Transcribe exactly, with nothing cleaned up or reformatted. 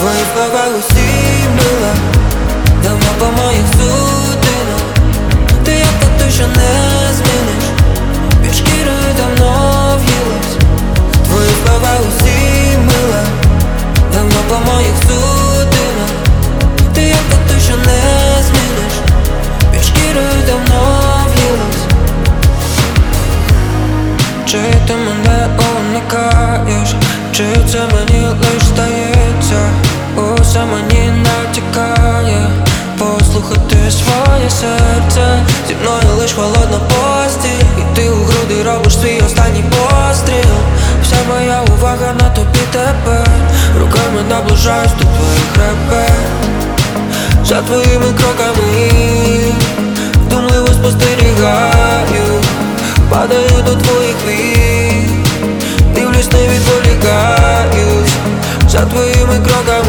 Твої слова усі мила, давно по моїх судинах. Ти як тату, що не зміниш, під шкірою давно в'їлась. Твої слова усі мила, давно по моїх судинах. Ти як тату, що не зміниш, під шкірою давно в'їлась. Чи ти мене уникаєш, чи це мені лиш здається? Усе мені натякає послухати своє серце. Зі мною лиш холодна постіль, і ти у груди робиш свій останній постріл. Вся моя увага на тобі тепер, руками наближаюсь до твоїх ребер. За твоїми кроками вдумливо спостерігаю, падаю до твоїх вік, дивлюсь, не відволікаюсь. За твоїми кроками